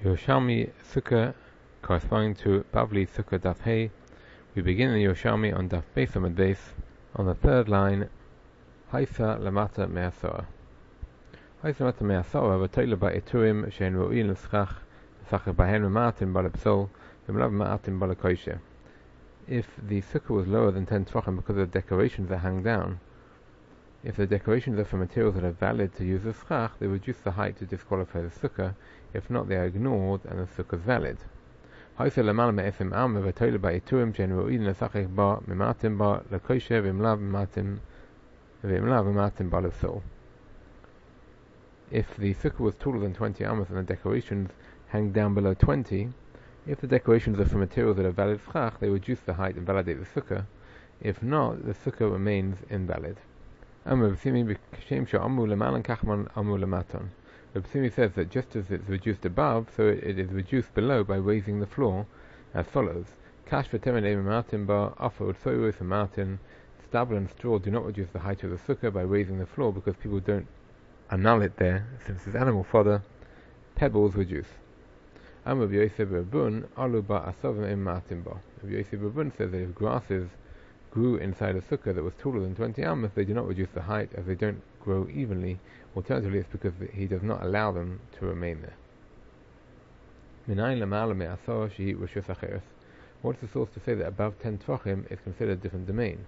Yerushalmi Sukkah corresponding to Bavli Sukkah Daf Hey. We begin in Yerushalmi on Daf Beis Amud Beis on the third line. Haisa Lamata Me'asora. Haisa Lamata Me'asora v'toila ba'eturim she'en ro'il l'schach v'sachar bahen v'ma'atim ba'lepsol v'mlav ma'atim ba'lekoishe. If the sukkah was lower than 10 tvachim because of the decorations that hang down, if the decorations are for materials that are valid to use as schach, they reduce the height to disqualify the sukkah. If not, they are ignored and the sukkah is valid. If the sukkah was taller than 20 amos and the decorations hang down below 20, if the decorations are for materials that are valid schach, they reduce the height and validate the sukkah. If not, the sukkah remains invalid. Rabbi Simi says that just as it's reduced above, so it is reduced below by raising the floor, as follows. Stubble and straw do not reduce the height of the sukkah by raising the floor because people don't annul it there, since it's animal fodder. Pebbles reduce. Rabbi Yosef Rabun says that if grasses grew inside a sukkah that was taller than 20 amos, they do not reduce the height as they don't grow evenly. Alternatively, it's because he does not allow them to remain there. What's the source to say that above 10 tvachim is considered a different domain?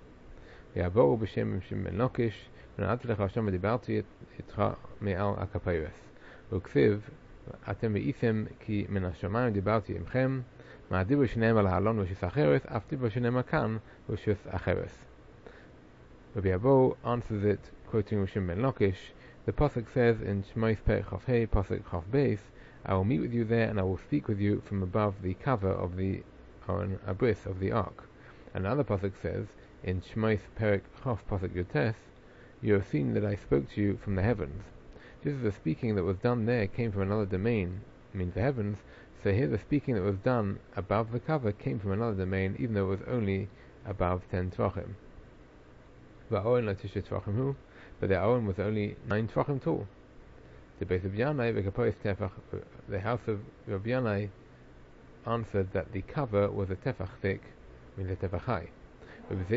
אתם ראיתם כי מן השמיים דיברתי עמכם, מהדיבור שנאמר להלון רשוס אחרת, אף דיבור שנאמר כאן רשוס אחרת. Rabbi Abo answers it, quoting Rishon ben Lakish. The pasuk says in Shmois Perek Chaf Hey, pasuk Chaf Beis, I will meet with you there and I will speak with you from above the cover of the abris of the ark. Another pasuk says in Shmois Perek Chaf, pasuk Yotes, you have seen that I spoke to you from the heavens. Just as the speaking that was done there came from another domain, means the heavens, so here the speaking that was done above the cover came from another domain, even though it was only above 10 tvachim. But the Aron was only 9 tvachim tall. The house of Rabbi Yanai answered that the cover was a tefach thick, means a tefach high. What's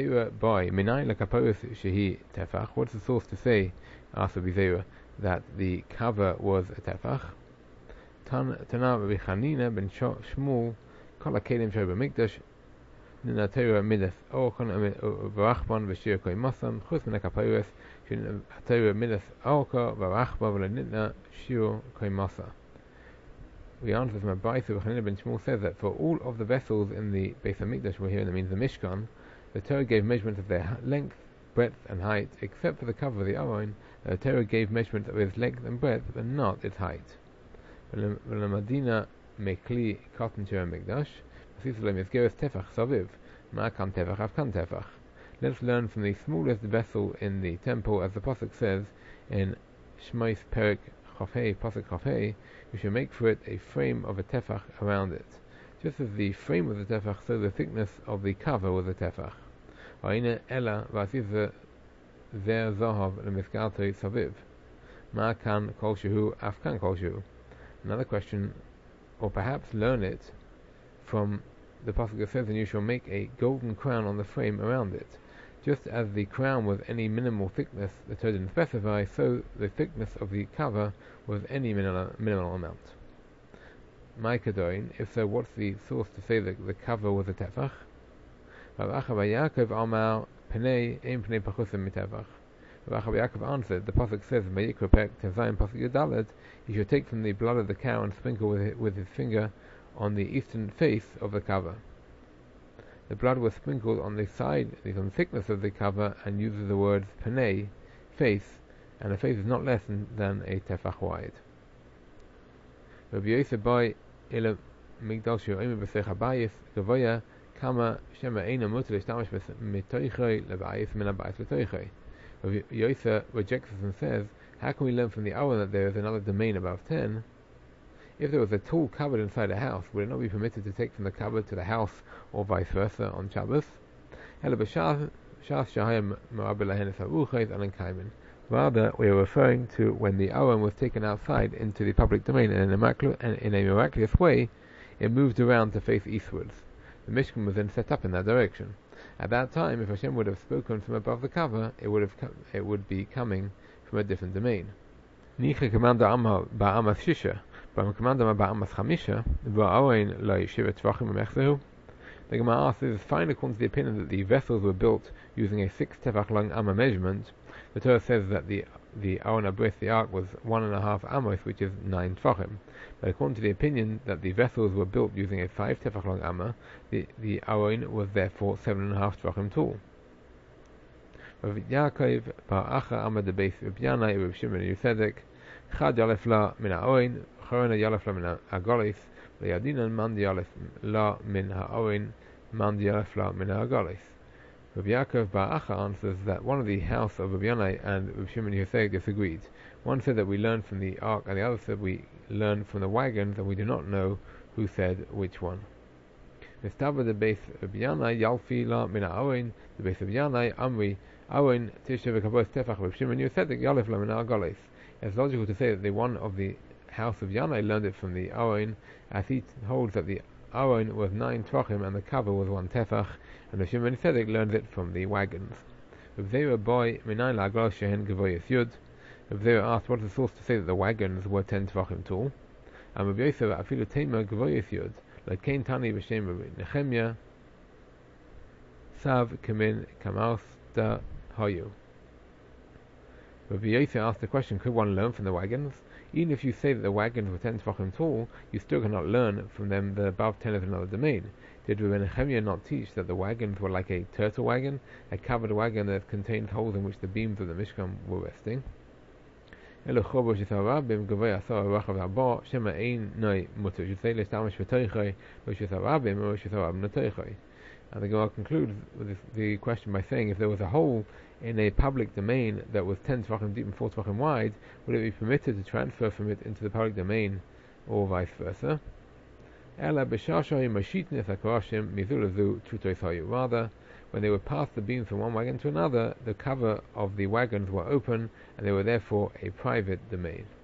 the source to say, asked Rabbi Zera, that the cover was a tefach? Tana Rabbi Chanina ben Shmuel, kol hakelim shel b'mikdash Ninatera midas orkon v'rachban v'shir koi masam chutz min hakaporos shenatera midas orka v'rachba v'lenitna shir koi masa. We answer from a Brayso. Rabbi Chanina ben Shmuel says that for all of the vessels in the Beis Hamikdash, we're here, that means the Mishkan, the Torah gave measurements of their length, breadth, and height, except for the cover of the Aron. The Torah gave measurements of its length and breadth, but not its height. V'lemadina mekli cotton shir Hamikdash. Let's learn from the smallest vessel in the temple, as the pasuk says in Shmois Perek Chaf Hey, pasuk Chaf Hey, we should make for it a frame of a tefach around it. Just as the frame was a tefach, so the thickness of the cover was a tefach. Another question, or perhaps learn it from the pasuk that says, and you shall make a golden crown on the frame around it. Just as the crown was any minimal thickness the Torah didn't specify, so the thickness of the cover was any minimal amount. If so, what's the source to say that the cover was a tefach? Rav Yaakov answered, the pasuk says in Vayikra Perek Tezayin pasuk Yudalad, he should take from the blood of the cow and sprinkle with his finger on the eastern face of the cover. The blood was sprinkled on the side, on the thickness of the cover, and uses the words panei, face, and the face is not less than a tefach wide. Rabbi Yosef by ila migdal shi'oim b'sech habayis gavoya kama shema eina mutar l'shtamish mitoichay lebayis min habayis l'toichay. Rabbi Yosef rejects this and says, how can we learn from the Aron that there is another domain above 10? If there was a tall cupboard inside a house, would it not be permitted to take from the cupboard to the house, or vice versa, on Shabbos? Rather, we are referring to when the Aron was taken outside into the public domain, and in a miraculous way, it moved around to face eastwards. The Mishkan was then set up in that direction. At that time, if Hashem would have spoken from above the cover, it would be coming from a different domain. Niche commander Amma ba'amas shisha, but commander ba'amas chamisha, va'arein la yeshiva tvachim umechzehu. The Gemara asks, is fine according to the opinion that the vessels were built using a 6 tefach long amma measurement. The Torah says that the Aron HaBris, the ark, was 1.5 amos, which is 9 tefachim. But according to the opinion that the vessels were built using a 5 tefach long amma, the Aron was therefore 7.5 tefachim tall. Rav Yaakov bar Acha Amad the base Reb Yanai Reb Shimon Yusedek Chad Yalef La min HaOren Chorona Yalef La min HaGolis Le'Yadinan Man Yalef La min HaOren Man Yalef La min HaGolis. Reb Yaakov bar Acha answers that one of the house of Reb Yanai and Reb Shimon Yusedek disagreed. One said that we learned from the ark, and the other said we learned from the wagons, and we do not know who said which one. Mistaba the base Reb Yanai Yalfi La min HaOren, the base of Yanai Amri Aron Tisha v'Kavos Tefach Reb Shimon Yusedek Yalef La min HaGolis. It's logical to say that the one of the house of Yanai learned it from the Aron, as he holds that the Aron was 9 tvachim and the cover was 1 tefach, and Reb Shimon Yusedek learned it from the wagons. Reb Zera boy Minayin la'Aglos shehen Gavoyas Yud. Reb Zera asked, what is the source to say that the wagons were 10 tvachim tall? And Reb Yosef afilu tema Gavoyas Yud like Kain Tani b'Shem Reb Nechemia Sav Kamin Kamalsta Hayu. Rabbi Yosef asked the question, could one learn from the wagons? Even if you say that the wagons were 10 tefachim tall, you still cannot learn from them that above 10 is another domain. Did Rabbi Nechemia not teach that the wagons were like a turtle wagon, a covered wagon that contained holes in which the beams of the Mishkan were resting? And the Gemara concludes with the question by saying, if there was a hole in a public domain that was 10 tefachim deep and 4 tefachim wide, would it be permitted to transfer from it into the public domain, or vice versa? Rather, when they would pass the beams from one wagon to another, the cover of the wagons were open, and they were therefore a private domain.